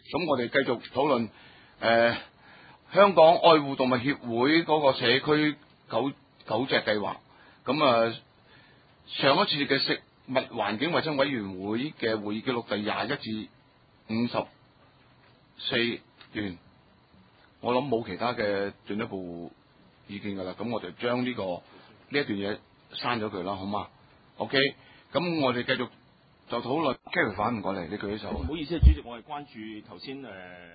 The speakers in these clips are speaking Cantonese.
咁我哋繼續討論香港愛護動物協會嗰個社區狗隻計劃。咁上一次嘅食物環境衞生委員會嘅會議記錄第21至54段，我諗冇其他嘅進一步意見㗎啦。咁我哋將呢一段嘢刪咗佢啦，好嘛 ？OK， 咁我哋繼續就討論。Gary 反唔過嚟，你舉起手。 唔好意思，主席，我係關注頭先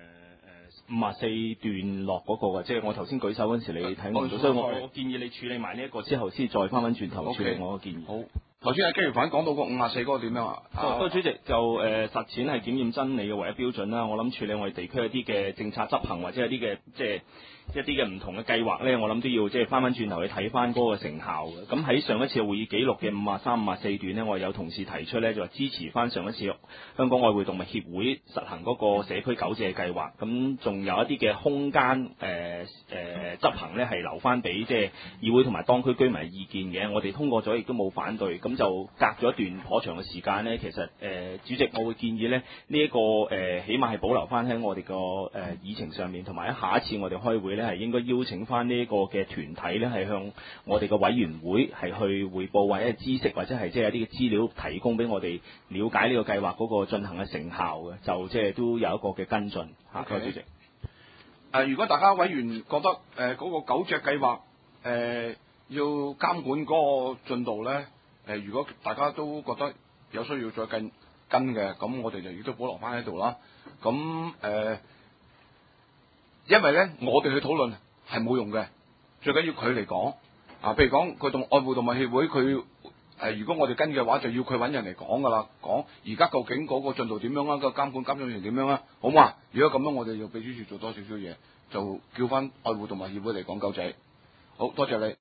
54段落嗰個嘅，即係我頭先舉手嗰陣時你睇唔到，所以我建議你處理埋呢一個之後，先再翻轉頭處理我嘅建議。 好。頭先阿Gary反講到個54嗰個點樣啊？ 不過主席就實踐係檢驗真理嘅唯一標準啦。我諗處理我哋地區一啲嘅政策執行或者一啲嘅一啲嘅唔同嘅計劃咧，我諗都要即係翻轉頭去睇翻嗰個成效嘅。咁喺上一次會議記錄嘅53、54段呢，我有同事提出咧，就話支持翻上一次香港愛護動物協會實行嗰個社區狗隻計劃。咁仲有一啲嘅空間執行咧，係留翻俾即係議會同埋當區居民嘅意見嘅。我哋通過咗，亦都冇反對。咁就隔咗一段頗長嘅時間咧，其實主席我會建議咧，呢一個起碼係保留翻喺我哋個議程上面，同埋下一次我哋開會咧係應該邀請翻呢一個嘅團體咧係向我哋嘅委員會係去匯報或者係知識或者係即係一啲嘅資料提供俾我哋了解呢個計劃嗰個進行嘅成效嘅，就即係都有一個嘅跟進嚇。多謝主席。 如果大家委員覺得嗰個狗隻計劃要監管嗰個進度咧，如果大家都覺得有需要再跟嘅，咁我哋就亦都保留翻喺度啦。咁因為咧，我哋去討論係冇用嘅，最緊要佢嚟講啊。譬如講佢愛護動物協會，佢如果我哋跟嘅話，就要佢揾人嚟講噶啦，講而家究竟嗰個進度點樣啊？個監管成點樣啊？好嘛？如果咁樣，我哋要秘書處做多少少嘢，就叫翻愛護動物協會嚟講狗仔。好多謝你。